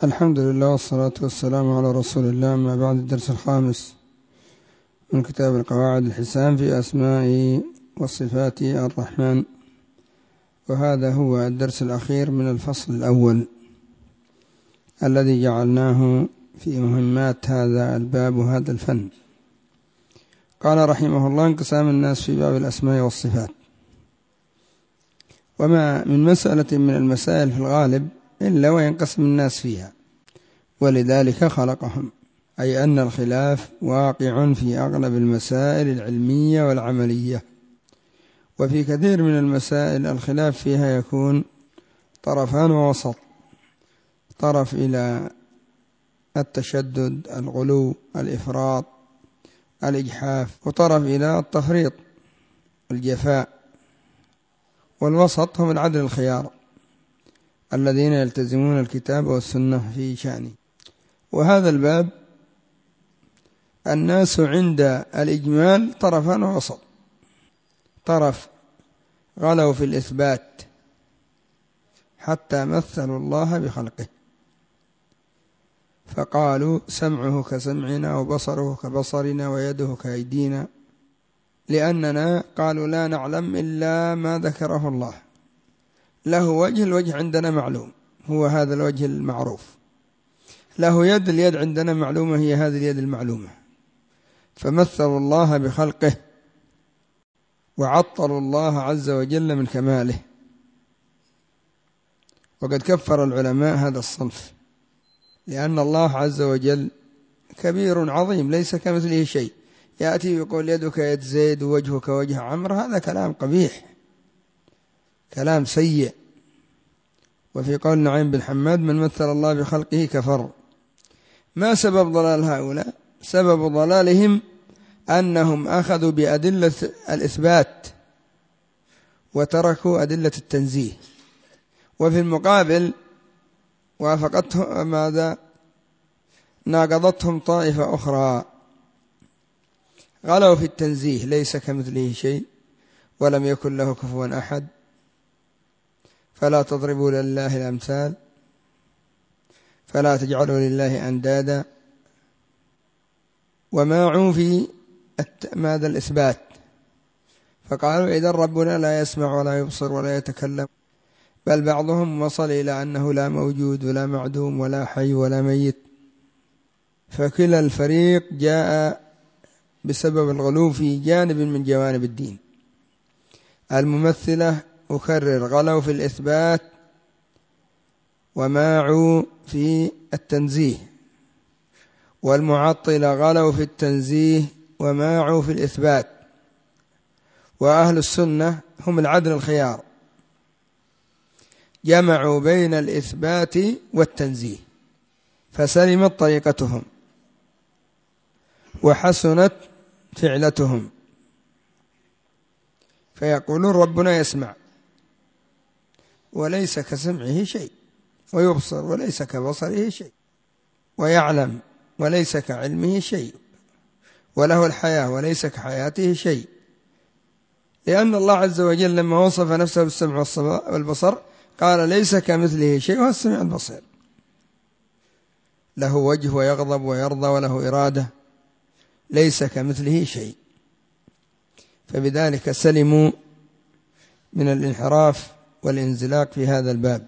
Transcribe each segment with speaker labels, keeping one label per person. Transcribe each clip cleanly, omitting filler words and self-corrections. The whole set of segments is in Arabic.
Speaker 1: الحمد لله والصلاة والسلام على رسول الله. أما بعد، الدرس الخامس من كتاب القواعد الحسان في أسماء وصفات الرحمن، وهذا هو الدرس الأخير من الفصل الأول الذي جعلناه في مهمات هذا الباب وهذا الفن. قال رحمه الله: انقسام الناس في باب الأسماء والصفات. وما من مسألة من المسائل في الغالب إلا وينقسم الناس فيها، ولذلك خلقهم، أي أن الخلاف واقع في أغلب المسائل العلمية والعملية، وفي كثير من المسائل الخلاف فيها يكون طرفان ووسط، طرف إلى التشدد، الغلو، الإفراط، الإجحاف، وطرف إلى التفريط، الجفاء، والوسط هم العدل الخيار الذين يلتزمون الكتاب والسنة في شأنه. وهذا الباب الناس عند الإجمال طرفان ووسط، طرف غلوا في الإثبات حتى مثلوا الله بخلقه، فقالوا سمعه كسمعنا وبصره كبصرنا ويده كأيدينا، لأننا قالوا لا نعلم إلا ما ذكره الله، له وجه، الوجه عندنا معلوم، هو هذا الوجه المعروف، له يد، اليد عندنا معلومة، هي هذه اليد المعلومة، فمثلوا الله بخلقه وعطلوا الله عز وجل من كماله. وقد كفر العلماء هذا الصنف، لأن الله عز وجل كبير عظيم ليس كمثله شيء. يأتي يقول يدك يد زيد ووجهك وجه عمرو، هذا كلام قبيح، كلام سيء. وفي قول نعيم بن حماد: من مثل الله بخلقه كفر. ما سبب ضلال هؤلاء؟ سبب ضلالهم أنهم أخذوا بأدلة الإثبات وتركوا أدلة التنزيه، وفي المقابل وافقتهم ماذا؟ ناقضتهم طائفة أخرى، غلوا في التنزيه: ليس كمثله شيء ولم يكن له كفوا أحد، فلا تضربوا لله الأمثال، فلا تجعلوا لله أندادا، وماعوا في ماذا؟ الإثبات، فقالوا إذا ربنا لا يسمع ولا يبصر ولا يتكلم، بل بعضهم وصل إلى أنه لا موجود ولا معدوم ولا حي ولا ميت. فكلا الفريق جاء بسبب الغلو في جانب من جوانب الدين. الممثلة أكرر غلوا في الإثبات وماعوا في التنزيه، والمعطلة غلوا في التنزيه وماعوا في الإثبات، وأهل السنة هم العدل الخيار، جمعوا بين الإثبات والتنزيه، فسلمت طريقتهم وحسنت فعلتهم. فيقولون ربنا يسمع وليس كسمعه شيء، ويبصر وليس كبصره شيء، ويعلم وليس كعلمه شيء، وله الحياة وليس كحياته شيء، لأن الله عز وجل لما وصف نفسه بالسمع والبصر قال ليس كمثله شيء وهو السميع البصير، له وجه ويغضب ويرضى وله إرادة، ليس كمثله شيء. فبذلك سلموا من الانحراف والانزلاق في هذا الباب.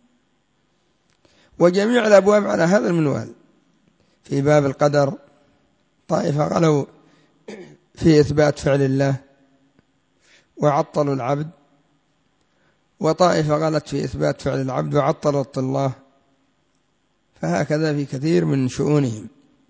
Speaker 1: وجميع الأبواب على هذا المنوال. في باب القدر طائفة غلوا في إثبات فعل الله وعطلوا العبد، وطائفة غلت في إثبات فعل العبد وعطلت الله، فهكذا في كثير من شؤونهم.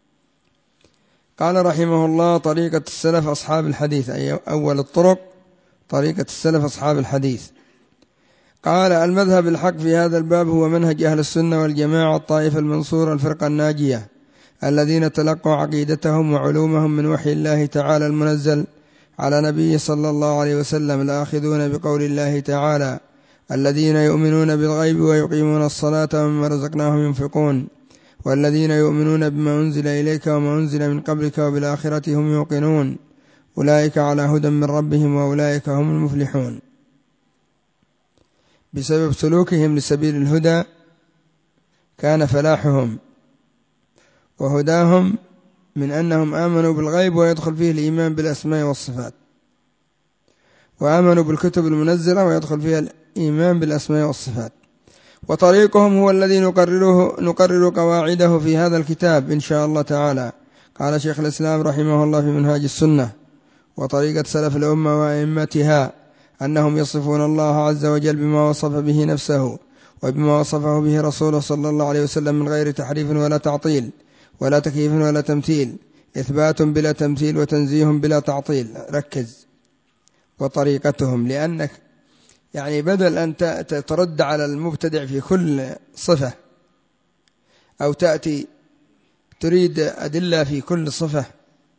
Speaker 1: قال رحمه الله: طريقة السلف أصحاب الحديث، أي أول الطرق طريقة السلف أصحاب الحديث. قال: المذهب الحق في هذا الباب هو منهج أهل السنة والجماعة، الطائفة المنصورة، الفرقة الناجية، الذين تلقوا عقيدتهم وعلومهم من وحي الله تعالى المنزل على نبيه صلى الله عليه وسلم، الآخذون بقول الله تعالى: الذين يؤمنون بالغيب ويقيمون الصلاة ومما رزقناهم ينفقون، والذين يؤمنون بما أنزل إليك وما أنزل من قبلك وبالآخرة هم يوقنون، أولئك على هدى من ربهم وأولئك هم المفلحون. بسبب سلوكهم لسبيل الهدى كان فلاحهم وهداهم من أنهم آمنوا بالغيب ويدخل فيه الإيمان بالأسماء والصفات، وآمنوا بالكتب المنزلة ويدخل فيها الإيمان بالأسماء والصفات. وطريقهم هو الذي نقرر قواعده في هذا الكتاب إن شاء الله تعالى. قال شيخ الإسلام رحمه الله في منهاج السنة: وطريقة سلف الأمة وأئمتها أنهم يصفون الله عز وجل بما وصف به نفسه وبما وصفه به رسوله صلى الله عليه وسلم من غير تحريف ولا تعطيل ولا تكييف ولا تمثيل، إثبات بلا تمثيل وتنزيه بلا تعطيل. ركز: وطريقتهم، لأنك يعني بدل أن ترد على المبتدع في كل صفة أو تأتي تريد أدلة في كل صفة،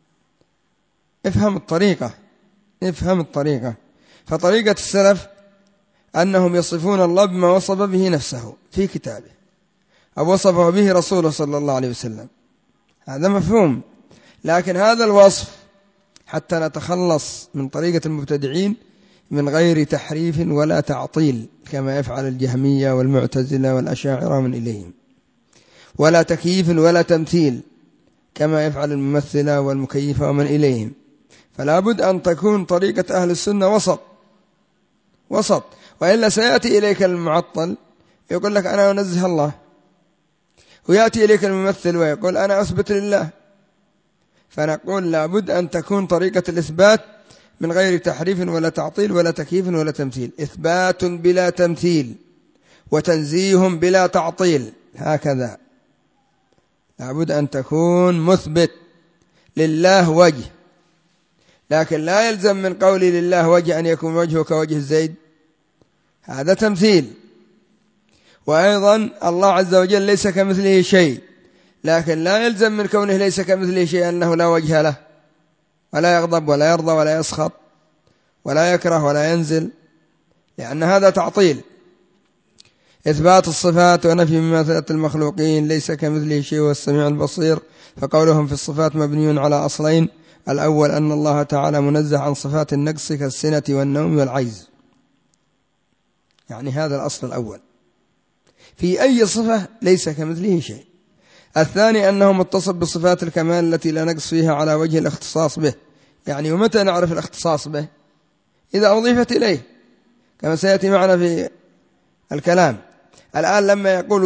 Speaker 1: افهم الطريقة. فطريقة السلف أنهم يصفون الله بما وصف به نفسه في كتابه أو وصفه به رسوله صلى الله عليه وسلم، هذا مفهوم. لكن هذا الوصف حتى نتخلص من طريقة المبتدعين من غير تحريف ولا تعطيل كما يفعل الجهمية والمعتزلة والأشاعرة من إليهم، ولا تكييف ولا تمثيل كما يفعل الممثلة والمكيفة ومن إليهم. فلا بد أن تكون طريقة أهل السنة وسط، وإلا سيأتي إليك المعطل يقول لك أنا أنزه الله، ويأتي إليك الممثل ويقول أنا أثبت لله. فنقول لا بد أن تكون طريقة الإثبات من غير تحريف ولا تعطيل ولا تكييف ولا تمثيل، إثبات بلا تمثيل وتنزيه بلا تعطيل، هكذا. لا بد أن تكون مثبت لله وجه، لكن لا يلزم من قولي لله وجه أن يكون وجهه كوجه زيد، هذا تمثيل. وأيضا الله عز وجل ليس كمثله شيء، لكن لا يلزم من كونه ليس كمثله شيء أنه لا وجه له، ولا يغضب ولا يرضى ولا يسخط ولا يكره ولا ينزل، لأن هذا تعطيل. إثبات الصفات ونفي مماثلة المخلوقين، ليس كمثله شيء هو السميع البصير. فقولهم في الصفات مبني على أصلين: الأول أن الله تعالى منزه عن صفات النقص كالسنة والنوم والعجز، يعني هذا الأصل الأول، في أي صفة ليس كمثله شيء. الثاني أنه متصف بصفات الكمال التي لا نقص فيها على وجه الاختصاص به، يعني ومتى نعرف الاختصاص به؟ إذا أضيفت إليه، كما سيأتي معنا في الكلام. الآن لما يقول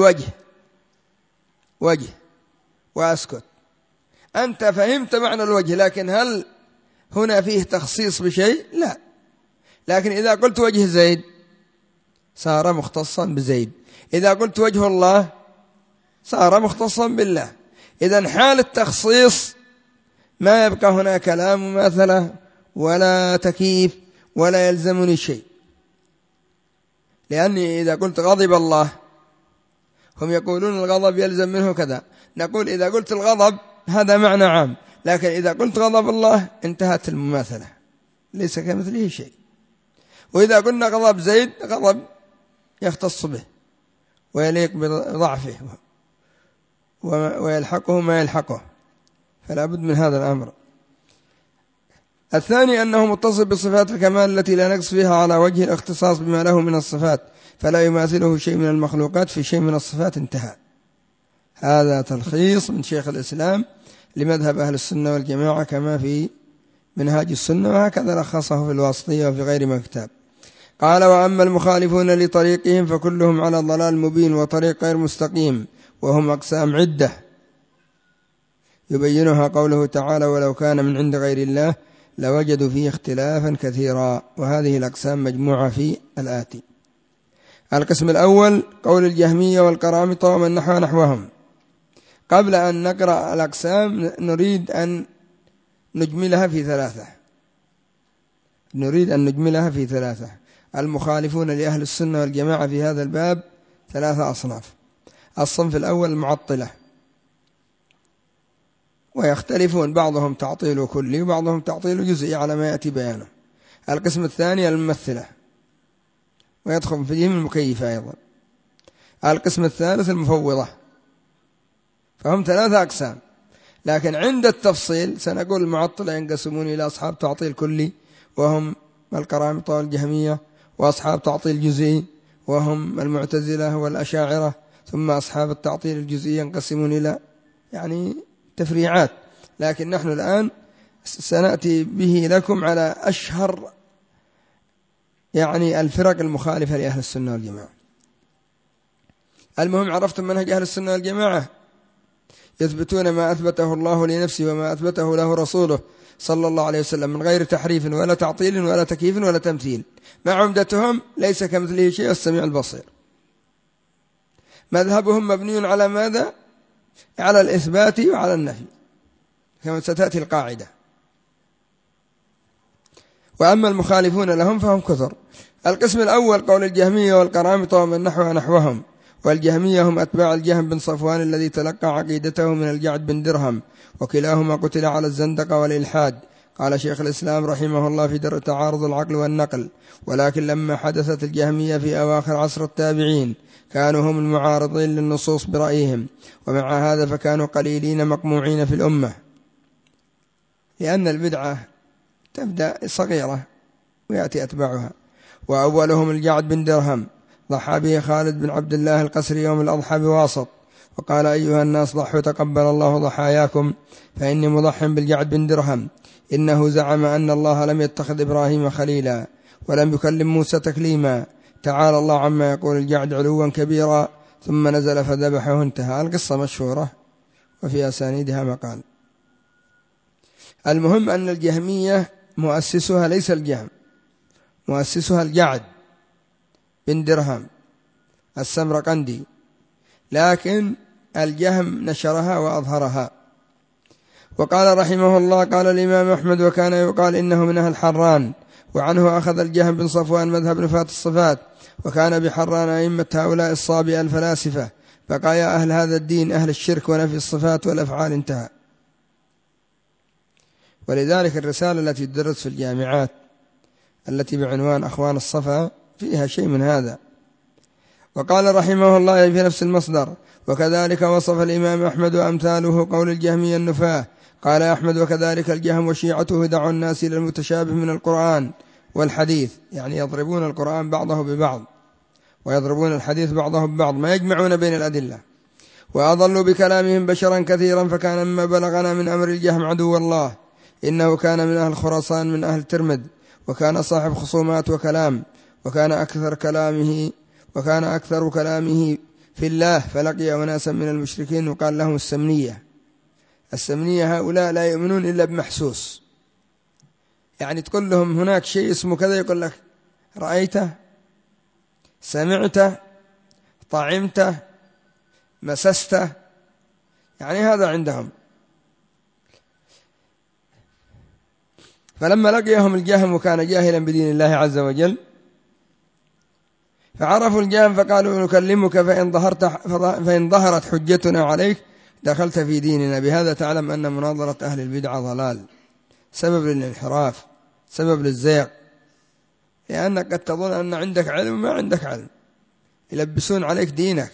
Speaker 1: وجه وأسكت، أنت فهمت معنى الوجه، لكن هل هنا فيه تخصيص بشيء؟ لا. لكن إذا قلت وجه زيد صار مختصا بزيد، إذا قلت وجه الله صار مختصا بالله. إذن حال التخصيص ما يبقى هنا كلام مماثلة ولا تكييف ولا يلزمني شيء، لأني إذا قلت غضب الله هم يقولون الغضب يلزم منه كذا، نقول إذا قلت الغضب هذا معنى عام، لكن إذا قلت غضب الله انتهت المماثلة، ليس كمثله شيء. وإذا قلنا غضب زيد، غضب يختص به ويليق بضعفه ويلحقه ما يلحقه، فلا بد من هذا الأمر. الثاني أنه متصف بصفات الكمال التي لا نقص فيها على وجه الاختصاص بما له من الصفات، فلا يماثله شيء من المخلوقات في شيء من الصفات، انتهى. هذا تلخيص من شيخ الإسلام لمذهب أهل السنة والجماعة كما في منهاج السنة، وهكذا لخصه في الواسطية وفي غير ما كتاب. قال: وأما المخالفون لطريقهم فكلهم على ضلال مبين وطريق غير مستقيم، وهم أقسام عدة يبينها قوله تعالى: ولو كان من عند غير الله لوجدوا فيه اختلافا كثيرا. وهذه الأقسام مجموعة في الآتي: القسم الأول قول الجهمية والقرامطة ومن نحوهم. قبل أن نقرأ الأقسام نريد أن نجملها في ثلاثة. المخالفون لأهل السنة والجماعة في هذا الباب 3 أصناف. الصنف الأول المعطلة، ويختلفون، بعضهم تعطيل كلي وبعضهم تعطيل جزئي على ما يأتي بيانه. القسم الثاني الممثلة، ويدخل فيهم المكيفة أيضا. القسم الثالث المفوضة. فهم 3 أقسام، لكن عند التفصيل سنقول المعطلة ينقسمون إلى أصحاب تعطيل كلي وهم القرامطة والجهمية، وأصحاب تعطيل جزئي وهم المعتزلة والأشاعرة، ثم أصحاب التعطيل الجزئي ينقسمون إلى يعني تفريعات، لكن نحن الآن سنأتي به لكم على أشهر يعني الفرق المخالفة لأهل السنة والجماعة. المهم عرفتم منهج أهل السنة والجماعة، يثبتون ما أثبته الله لنفسه وما أثبته له رسوله صلى الله عليه وسلم من غير تحريف ولا تعطيل ولا تكييف ولا تمثيل. ما عمدتهم ليس كمثله شيء السميع البصير. مذهبهم مبني على ماذا؟ على الإثبات وعلى النفي كما ستأتي القاعدة. وأما المخالفون لهم فهم كثر. القسم الأول قول الجهمية والقرامطة ومن نحوهم. والجهمية هم أتباع الجهم بن صفوان الذي تلقى عقيدته من الجعد بن درهم، وكلاهما قتل على الزندقة والإلحاد. قال شيخ الإسلام رحمه الله في درء تعارض العقل والنقل: ولكن لما حدثت الجهمية في أواخر عصر التابعين كانوا هم المعارضين للنصوص برأيهم، ومع هذا فكانوا قليلين مقموعين في الأمة، لأن البدعة تبدأ صغيرة ويأتي أتباعها. وأولهم الجعد بن درهم ضحى به خالد بن عبد الله القسري يوم الأضحى بواسط، وقال: أيها الناس ضحوا تقبل الله ضحاياكم، فإني مضح بالجعد بن درهم. إنه زعم أن الله لم يتخذ إبراهيم خليلا ولم يكلم موسى تكليما، تعالى الله عما يقول الجعد علوا كبيرا، ثم نزل فذبحه. انتهى. القصة مشهورة وفي أسانيدها مقال. المهم أن الجهمية مؤسسها ليس الجهم، مؤسسها الجعد بن درهم السمرقندي، لكن الجهم نشرها وأظهرها. وقال رحمه الله: قال الإمام أحمد: وكان يقال إنه من أهل حران، وعنه أخذ الجهم بن صفوان مذهب نفاة الصفات، وكان بحران أئمة هؤلاء الصابئة الفلاسفة، بقايا أهل هذا الدين أهل الشرك ونفي الصفات والأفعال. انتهى. ولذلك الرسالة التي تدرس في الجامعات التي بعنوان أخوان الصفا فيها شيء من هذا. وقال رحمه الله في نفس المصدر: وكذلك وصف الإمام أحمد وأمثاله قول الجهمية النفاة. قال أحمد: وكذلك الجهم وشيعته دعوا الناس إلى المتشابه من القرآن والحديث، يعني يضربون القرآن بعضه ببعض ويضربون الحديث بعضه ببعض، ما يجمعون بين الأدلة. وأضلوا بكلامهم بشرا كثيرا، فكان مما بلغنا من أمر الجهم عدو الله، إنه كان من أهل خراسان من أهل ترمذ، وكان صاحب خصومات وكلام، وكان أكثر كلامه في الله، فلقي أناسا من المشركين وقال لهم السمنية. السمنية هؤلاء لا يؤمنون إلا بمحسوس، يعني تقول لهم هناك شيء اسمه كذا، يقول لك رأيته، سمعته، طعمته، مسسته، يعني هذا عندهم. فلما لقيهم الجهم وكان جاهلا بدين الله عز وجل، فعرفوا الجهم فقالوا: نكلمك فإن ظهرت حجتنا عليك دخلت في ديننا. بهذا تعلم أن مناظرة أهل البدعة ضلال، سبب للانحراف، سبب للزيغ، لأنك قد تظن أن عندك علم وما عندك علم، يلبسون عليك دينك.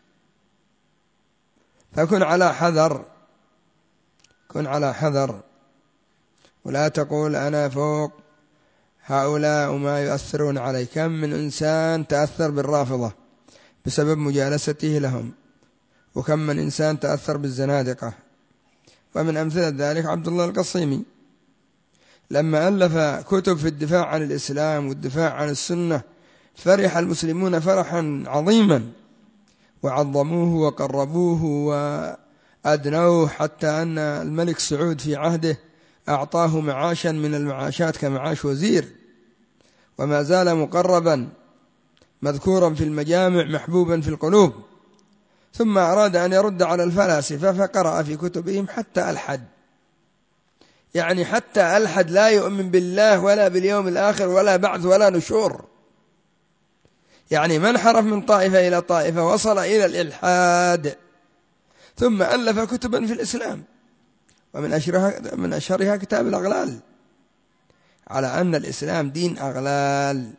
Speaker 1: فكن على حذر، كن على حذر، ولا تقول أنا فوق هؤلاء وما يؤثرون علي. كم من إنسان تأثر بالرافضة بسبب مجالسته لهم، وكم من إنسان تأثر بالزنادقة. ومن أمثلة ذلك عبد الله القصيمي، لما ألف كتب في الدفاع عن الإسلام والدفاع عن السنة فرح المسلمون فرحا عظيما، وعظموه وقربوه وأدنوه، حتى أن الملك سعود في عهده أعطاه معاشا من المعاشات كمعاش وزير، وما زال مقربا مذكورا في المجامع محبوبا في القلوب. ثم أراد أن يرد على الفلاسفة فقرأ في كتبهم حتى ألحد، يعني حتى ألحد، لا يؤمن بالله ولا باليوم الآخر ولا بعث ولا نشور، يعني من حرف من طائفة إلى طائفة وصل إلى الإلحاد. ثم ألف كتبا في الإسلام، ومن أشهرها كتاب الأغلال، على أن الإسلام دين أغلال.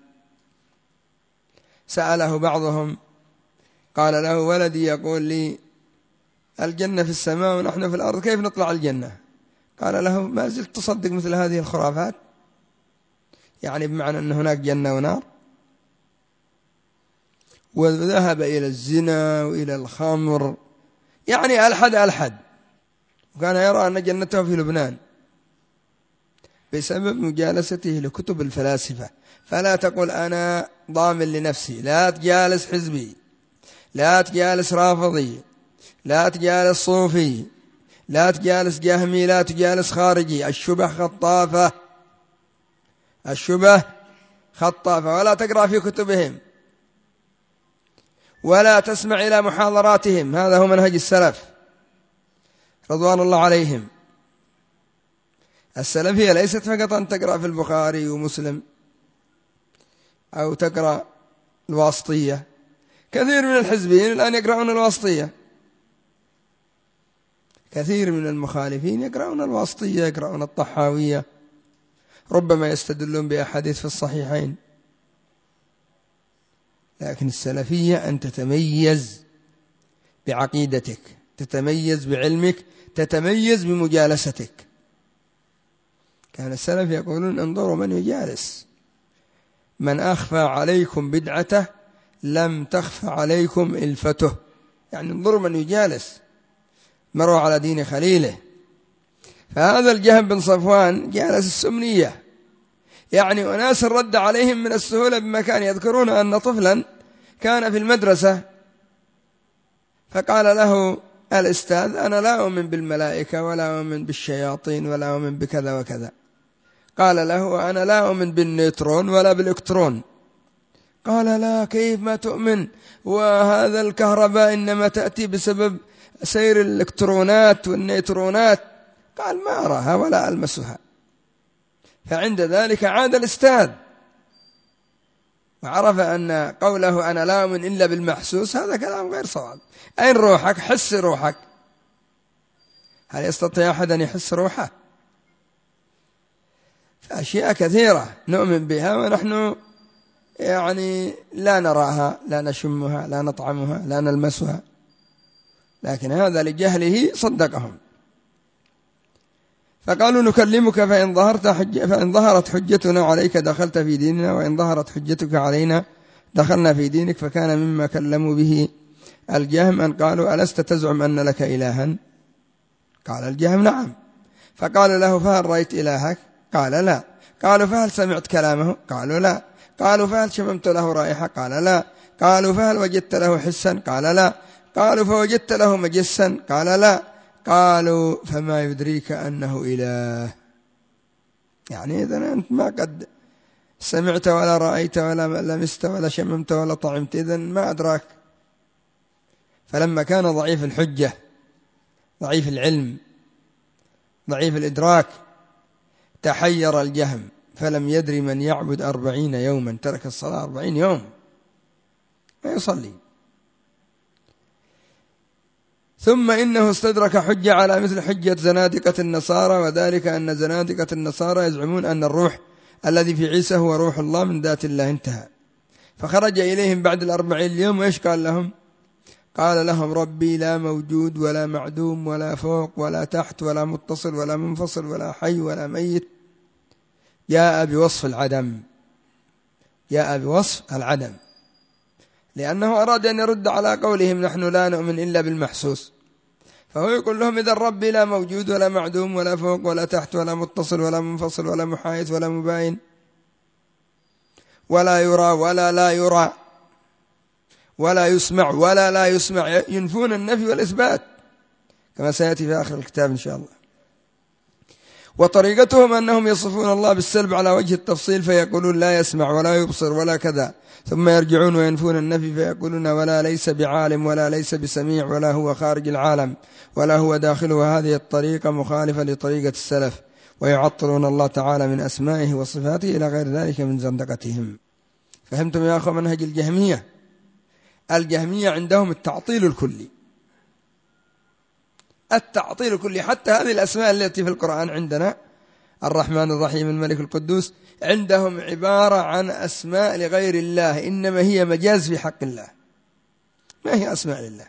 Speaker 1: سأله بعضهم قال له: ولدي يقول لي الجنة في السماء ونحن في الأرض، كيف نطلع الجنة؟ قال له: ما زلت تصدق مثل هذه الخرافات؟ يعني بمعنى أن هناك جنة ونار. وذهب إلى الزنا وإلى الخمر، يعني ألحد، وكان يرى أن جنته في لبنان بسبب مجالسته لكتب الفلاسفة. فلا تقل أنا ضامن لنفسي، لا تجالس حزبي، لا تجالس رافضي، لا تجالس صوفي، لا تجالس جهمي، لا تجالس خارجي. الشبه خطافة، الشبه خطافة. ولا تقرأ في كتبهم ولا تسمع إلى محاضراتهم. هذا هو منهج السلف رضوان الله عليهم. السلفية ليست فقط أن تقرأ في البخاري ومسلم أو تقرأ الواسطية. كثير من الحزبيين الآن يقرأون الواسطية، كثير من المخالفين يقرأون الواسطية، يقرأون الطحاوية، ربما يستدلون بأحاديث في الصحيحين. لكن السلفية أن تتميز بعقيدتك، تتميز بعلمك، تتميز بمجالستك. كان السلف يقولون انظروا من يجالس، من أخفى عليكم بدعته لم تخفى عليكم إلفته. يعني انظروا من يجالس، مروا على دين خليله. فهذا الجهم بن صفوان جالس السمنية، يعني أناس رد عليهم من السهولة بمكان. يذكرون أن طفلا كان في المدرسة فقال له الأستاذ أنا لا أؤمن بالملائكة ولا أؤمن بالشياطين ولا أؤمن بكذا وكذا. قال له أنا لا أؤمن بالنيوترون ولا بالإلكترون. قال لا، كيف ما تؤمن؟ وهذا الكهرباء إنما تأتي بسبب سير الإلكترونات والنيوترونات. قال ما أراها ولا ألمسها. فعند ذلك عاد الأستاذ وعرف أن قوله أنا لا أؤمن إلا بالمحسوس هذا كلام غير صواب. أين روحك؟ حس روحك. هل يستطيع أحد أن يحس روحه؟ فأشياء كثيرة نؤمن بها ونحن يعني لا نراها، لا نشمها، لا نطعمها، لا نلمسها، لكن هذا لجهله صدقهم. فقالوا نكلمك فإن ظهرت حجتنا عليك دخلت في ديننا، وإن ظهرت حجتك علينا دخلنا في دينك. فكان مما كلموا به الجهم أن قالوا ألست تزعم أن لك إلها؟ قال الجهم نعم. فقال له فهل رأيت إلهك؟ قال لا. قالوا فهل سمعت كلامه؟ قالوا لا. قالوا فهل شممت له رائحة؟ قال لا. قالوا فهل وجدت له حسا؟ قال لا. قالوا فوجدت له مجسا؟ قال لا. قالوا فما يدريك أنه إله؟ يعني إذا أنت ما قد سمعت ولا رأيت ولا لمست ولا شممت ولا طعمت، إذا ما أدراك. فلما كان ضعيف الحجة، ضعيف العلم، ضعيف الإدراك، تحير الجهم فلم يدري من يعبد 40 يوما، ترك الصلاة 40 يوم ما يصلي. ثم إنه استدرك حجة على مثل حجة زنادقة النصارى، وذلك أن زنادقة النصارى يزعمون أن الروح الذي في عيسى هو روح الله من ذات الله. انتهى. فخرج إليهم بعد 40 يوم، وإيش قال لهم؟ قال لهم ربي لا موجود ولا معدوم ولا فوق ولا تحت ولا متصل ولا منفصل ولا حي ولا ميت، جاء بوصف العدم، جاء بوصف العدم، لأنه أراد أن يرد على قولهم نحن لا نؤمن إلا بالمحسوس. فهو يقول لهم إذا ربي لا موجود ولا معدوم ولا فوق ولا تحت ولا متصل ولا منفصل ولا محايد ولا مباين ولا يرى ولا لا يرى ولا يسمع ولا لا يسمع، ينفون النفي والإثبات كما سيأتي في آخر الكتاب إن شاء الله. وطريقتهم أنهم يصفون الله بالسلب على وجه التفصيل، فيقولون لا يسمع ولا يبصر ولا كذا، ثم يرجعون وينفون النفي فيقولون ولا ليس بعالم ولا ليس بسميع ولا هو خارج العالم ولا هو داخله. هذه الطريقة مخالفة لطريقة السلف، ويعطلون الله تعالى من أسمائه وصفاته إلى غير ذلك من زندقتهم. فهمتم يا أخوة منهج الجهمية؟ الجهمية عندهم التعطيل الكلي، التعطيل الكلي. حتى هذه الأسماء التي في القرآن عندنا الرحمن الرحيم الملك القدوس، عندهم عبارة عن أسماء لغير الله، إنما هي مجاز في حق الله، ما هي أسماء لله.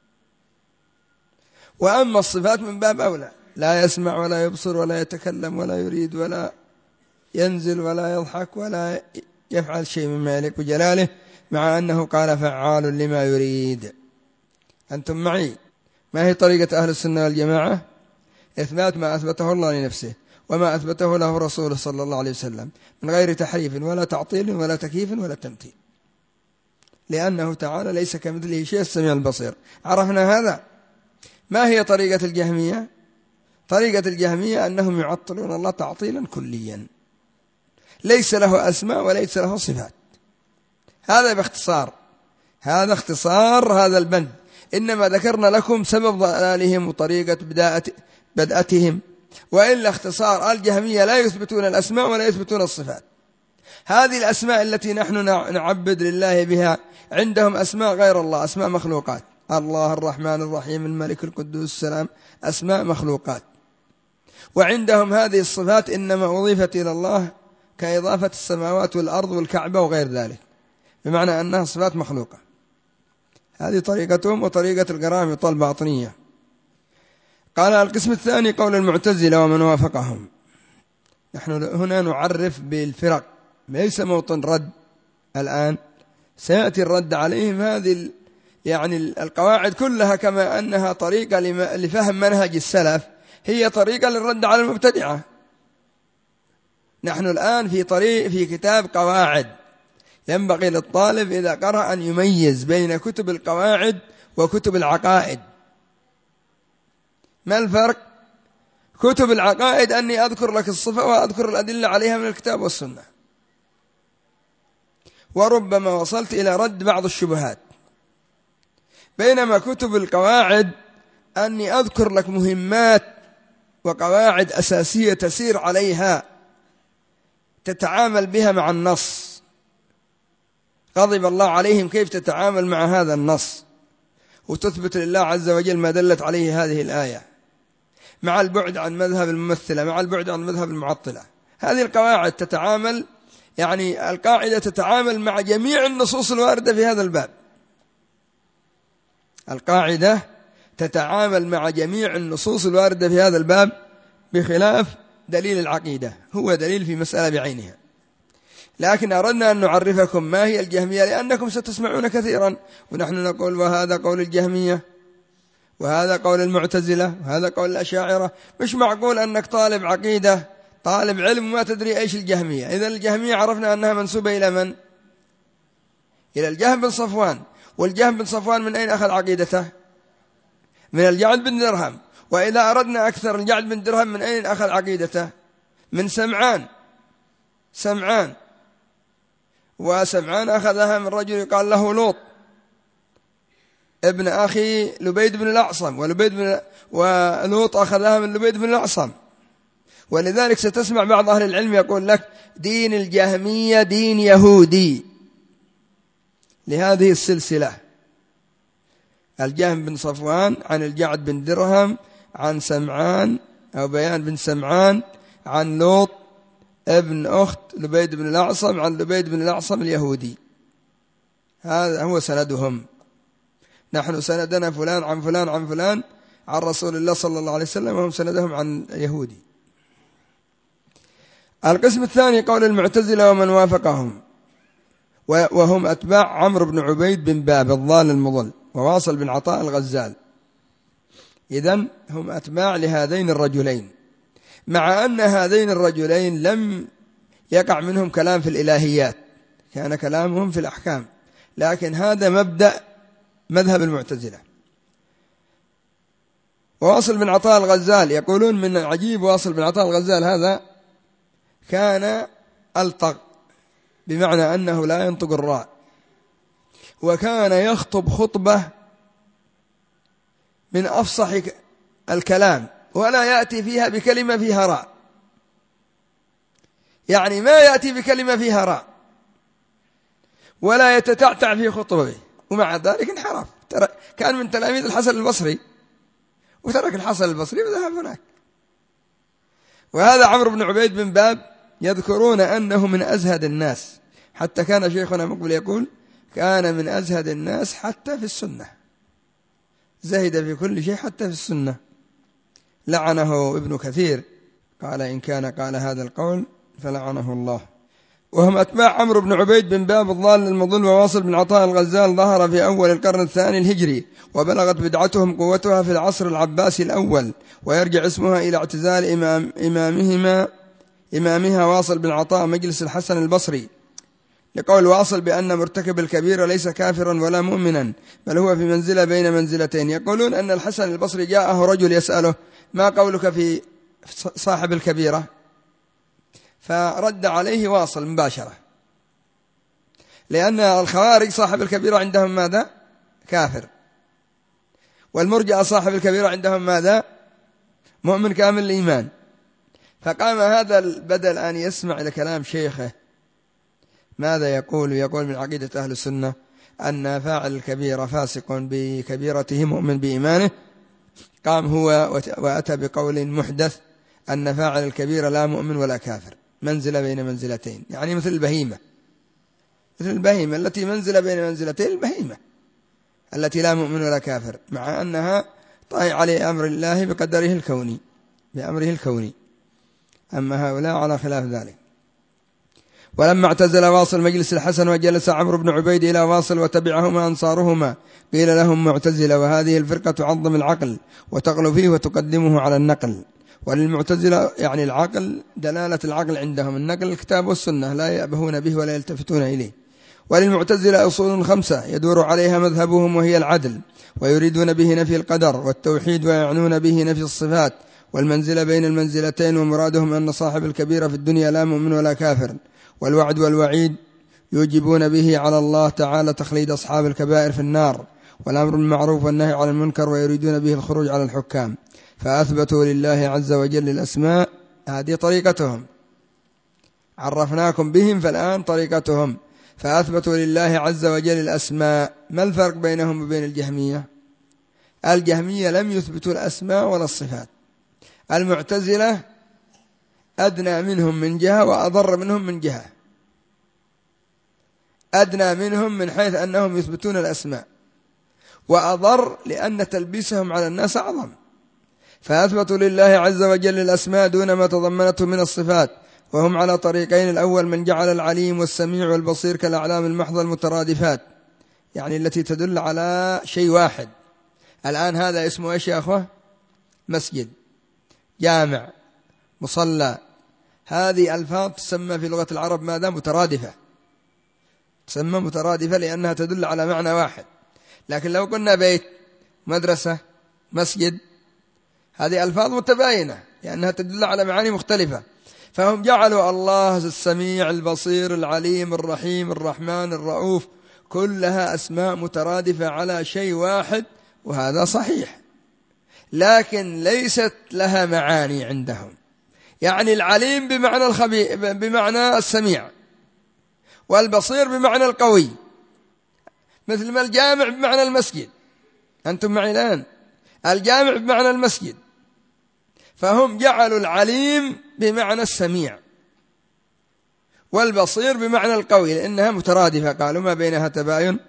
Speaker 1: وأما الصفات من باب أولى، لا يسمع ولا يبصر ولا يتكلم ولا يريد ولا ينزل ولا يضحك ولا يفعل شيء مما يليق بجلاله، مع أنه قال فعال لما يريد. أنتم معي؟ ما هي طريقة أهل السنة والجماعة؟ إثبات ما أثبته الله لنفسه وما أثبته له رسوله صلى الله عليه وسلم من غير تحريف ولا تعطيل ولا تكييف ولا تمثيل، لأنه تعالى ليس كمثله شيء السميع البصير. عرفنا هذا. ما هي طريقة الجهمية؟ طريقة الجهمية أنهم يعطلون الله تعطيلا كليا، ليس له أسماء وليس له صفات. هذا باختصار، هذا اختصار هذا البند. إنما ذكرنا لكم سبب ضلالهم وطريقة بدأتهم، وإلا اختصار الجهمية لا يثبتون الأسماء ولا يثبتون الصفات. هذه الأسماء التي نحن نعبد لله بها عندهم أسماء غير الله، أسماء مخلوقات. الله الرحمن الرحيم الملك القدوس السلام أسماء مخلوقات. وعندهم هذه الصفات إنما أضيفت إلى الله كإضافة السماوات والأرض والكعبة وغير ذلك، بمعنى أنها صفات مخلوقة. هذه طريقتهم وطريقة القرامطة الباطنية. قال القسم الثاني قول المعتزلة ومن وافقهم. نحن هنا نعرف بالفرق، ليس موطن رد الآن، سيأتي الرد عليهم. هذه يعني القواعد كلها كما أنها طريقة لفهم منهج السلف، هي طريقة للرد على المبتدعة. نحن الآن في كتاب قواعد، ينبغي للطالب إذا قرأ أن يميز بين كتب القواعد وكتب العقائد. ما الفرق؟ كتب العقائد أني أذكر لك الصفة وأذكر الأدلة عليها من الكتاب والسنة، وربما وصلت إلى رد بعض الشبهات. بينما كتب القواعد أني أذكر لك مهمات وقواعد أساسية تسير عليها، تتعامل بها مع النص. غضب الله عليهم، كيف تتعامل مع هذا النص وتثبت لله عز وجل ما دلت عليه هذه الآية، مع البعد عن مذهب الممثلة، مع البعد عن مذهب المعطلة. هذه القواعد تتعامل، يعني القاعدة تتعامل مع جميع النصوص الواردة في هذا الباب. القاعدة تتعامل مع جميع النصوص الواردة في هذا الباب، بخلاف دليل العقيدة، هو دليل في مسألة بعينها. لكن أردنا أن نعرفكم ما هي الجهمية، لأنكم ستسمعون كثيرا ونحن نقول وهذا قول الجهمية وهذا قول المعتزلة وهذا قول الأشاعرة. مش معقول أنك طالب عقيدة طالب علم وما تدري إيش الجهمية. إذن الجهمية عرفنا أنها منسوبة إلى من؟ إلى الجهم بن صفوان. والجهم بن صفوان من أين أخذ عقيدته؟ من الجعد بن درهم. وإذا أردنا أكثر، الجعد بن درهم من أين أخذ عقيدته؟ من سمعان. وسمعان أخذها من رجل يقال له لوط ابن أخي لبيد بن الأعصم، ولوط أخذها من لبيد بن الأعصم. ولذلك ستسمع بعض أهل العلم يقول لك دين الجهمية دين يهودي لهذه السلسلة: الجهم بن صفوان عن الجعد بن درهم عن سمعان أو بيان بن سمعان عن لوط ابن أخت لبيد بن الأعصم عن لبيد بن الأعصم اليهودي. هذا هو سندهم. نحن سندنا فلان عن فلان عن فلان عن رسول الله صلى الله عليه وسلم، وهم سندهم عن يهودي. القسم الثاني قول المعتزلة ومن وافقهم، وهم أتباع عمرو بن عبيد بن باب الضال المضل وواصل بن عطاء الغزال. إذن هم أتباع لهذين الرجلين، مع أن هذين الرجلين لم يقع منهم كلام في الإلهيات، كان كلامهم في الأحكام. لكن هذا مبدأ مذهب المعتزلة. وواصل بن عطاء الغزال يقولون من عجيب واصل بن عطاء الغزال هذا كان ألطق، بمعنى أنه لا ينطق الراء، وكان يخطب خطبة من أفصح الكلام ولا يأتي فيها بكلمة فيها راء، يعني ما يأتي بكلمة فيها راء ولا يتتعتع في خطبه. ومع ذلك انحرف، كان من تلاميذ الحسن البصري وترك الحسن البصري وذهب هناك. وهذا عمرو بن عبيد بن باب يذكرون أنه من أزهد الناس، حتى كان شيخنا مقبل يقول كان من أزهد الناس حتى في السنة، زهد في كل شيء حتى في السنة. لعنه ابن كثير، قال إن كان قال هذا القول فلعنه الله. وهم أتباع عمرو بن عبيد بن باب الضال المضل وواصل بن عطاء الغزال، ظهر في أول القرن الثاني الهجري، وبلغت بدعتهم قوتها في العصر العباسي الأول، ويرجع اسمها إلى اعتزال إمامها واصل بن عطاء مجلس الحسن البصري، لقول واصل بأن مرتكب الكبيرة ليس كافرا ولا مؤمنا، بل هو في منزلة بين منزلتين. يقولون أن الحسن البصري جاءه رجل يسأله: ما قولك في صاحب الكبيرة؟ فرد عليه واصل مباشرة، لأن الخوارج صاحب الكبيرة عندهم ماذا؟ كافر. والمرجئة صاحب الكبيرة عندهم ماذا؟ مؤمن كامل الإيمان. فقام هذا بدل أن يسمع لكلام شيخه ماذا يقول؟ يقول من عقيدة أهل السنة أن فاعل الكبيرة فاسق بكبيرته مؤمن بإيمانه، قام هو وأتى بقول محدث أن فاعل الكبيرة لا مؤمن ولا كافر، منزلة بين منزلتين، يعني مثل البهيمة، مثل البهيمة التي منزلة بين منزلتين، البهيمة التي لا مؤمن ولا كافر، مع أنها طائعة لأمر الله بقدره الكوني، بأمره الكوني. أما هؤلاء على خلاف ذلك. ولما اعتزل واصل مجلس الحسن وجلس عمرو بن عبيد إلى واصل وتبعهما أنصارهما، قيل لهم معتزلة، وهذه الفرقة تعظم العقل وتغلو فيه وتقدمه على النقل. وللمعتزلة يعني العقل، دلالة العقل عندهم النقل الكتاب والسنة، لا يأبهون به ولا يلتفتون إليه. وللمعتزلة أصول 5 يدور عليها مذهبهم، وهي العدل، ويريدون به نفي القدر والتوحيد، ويعنون به نفي الصفات والمنزلة بين المنزلتين، ومرادهم أن صاحب الكبيرة في الدنيا لا مؤمن ولا كافر. والوعد والوعيد يوجبون به على الله تعالى تخليد أصحاب الكبائر في النار، والأمر بالمعروف والنهي عن المنكر، ويريدون به الخروج على الحكام. فأثبتوا لله عز وجل الأسماء، هذه طريقتهم، عرفناكم بهم فالآن طريقتهم. فأثبتوا لله عز وجل الأسماء. ما الفرق بينهم وبين الجهمية؟ الجهمية لم يثبتوا الأسماء ولا الصفات، المعتزلة أدنى منهم من جهة وأضر منهم من جهة. أدنى منهم من حيث أنهم يثبتون الأسماء، وأضر لأن تلبيسهم على الناس أعظم. فأثبتوا لله عز وجل الأسماء دون ما تضمنته من الصفات، وهم على طريقين: الأول من جعل العليم والسميع والبصير كالأعلام المحضة المترادفات، يعني التي تدل على شيء واحد. الآن هذا اسمه إيش يا أخوة؟ مسجد، جامع، مصلى، هذه ألفاظ تسمى في لغة العرب ماذا؟ مترادفة، تسمى مترادفة لأنها تدل على معنى واحد. لكن لو قلنا بيت، مدرسة، مسجد، هذه ألفاظ متباينة لأنها تدل على معاني مختلفة. فهم جعلوا الله السميع البصير العليم الرحيم الرحمن الرؤوف كلها أسماء مترادفة على شيء واحد، وهذا صحيح، لكن ليست لها معاني عندهم. يعني العليم بمعنى الخبير، بمعنى السميع، والبصير بمعنى القوي، مثل ما الجامع بمعنى المسجد. أنتم معي الآن؟ الجامع بمعنى المسجد، فهم جعلوا العليم بمعنى السميع، والبصير بمعنى القوي، لأنها مترادفة، قالوا ما بينها تباين.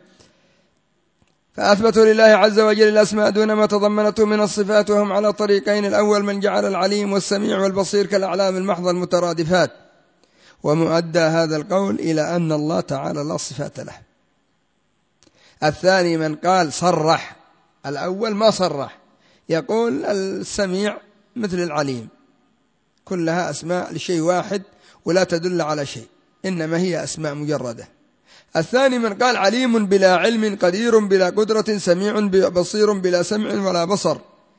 Speaker 1: فأثبتوا لله عز وجل الأسماء دون ما تضمنته من الصفات، وهم على طريقين: الأول من جعل العليم والسميع والبصير كالأعلام المحضة المترادفات، ومؤدى هذا القول إلى أن الله تعالى لا صفات له. الثاني من قال صرح، الأول ما صرح، يقول السميع مثل العليم، كلها أسماء لشيء واحد ولا تدل على شيء، إنما هي أسماء مجردة. الثاني من قال عليم بلا علم، قدير بلا قدرة، سميع بصير بلا سمع ولا بصر،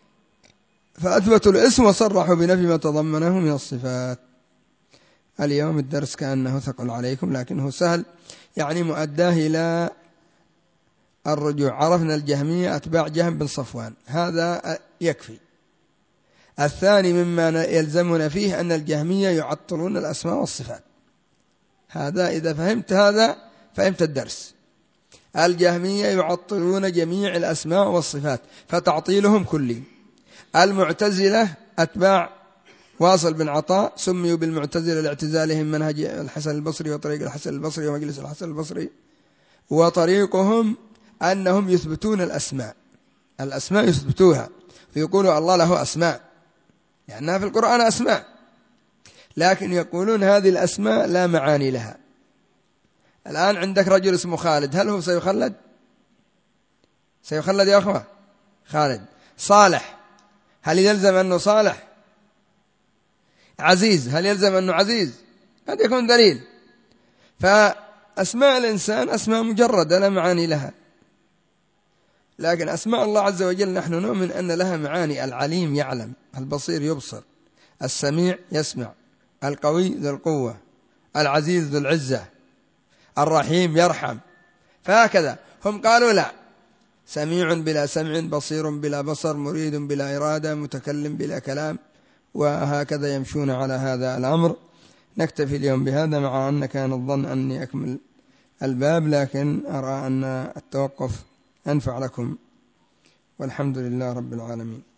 Speaker 1: فأثبتوا الاسم وصرحوا بنفي ما تضمنه من الصفات. اليوم الدرس كأنه ثقل عليكم لكنه سهل، يعني مؤداه إلى الرجوع. عرفنا الجهمية أتباع جهم بن صفوان، هذا يكفي. الثاني مما يلزمنا فيه أن الجهمية يعطلون الأسماء والصفات، هذا إذا فهمت هذا فهمت الدرس. الجهمية يعطلون جميع الأسماء والصفات، فتعطيلهم كلي. المعتزلة أتباع واصل بن عطاء سميوا بالمعتزلة لاعتزالهم منهج الحسن البصري وطريق الحسن البصري ومجلس الحسن البصري. وطريقهم أنهم يثبتون الأسماء يثبتوها، فيقولوا الله له أسماء لأنها في القرآن أسماء، لكن يقولون هذه الأسماء لا معاني لها، الآن عندك رجل اسمه خالد، هل هو سيخلد؟ سيخلد يا أخوة؟ خالد. صالح، هل يلزم أنه صالح؟ عزيز، هل يلزم أنه عزيز؟ قد يكون دليل. فأسماء الإنسان أسماء مجردة لا معاني لها، لكن أسماء الله عز وجل نحن نؤمن أن لها معاني. العليم يعلم، البصير يبصر، السميع يسمع، القوي ذو القوة، العزيز ذو العزة، الرحيم يرحم. فهكذا هم قالوا لا، سميع بلا سمع، بصير بلا بصر، مريد بلا إرادة، متكلم بلا كلام، وهكذا يمشون على هذا الأمر. نكتفي اليوم بهذا، مع أن كان الظن أني أكمل الباب، لكن أرى أن التوقف أنفع لكم، والحمد لله رب العالمين.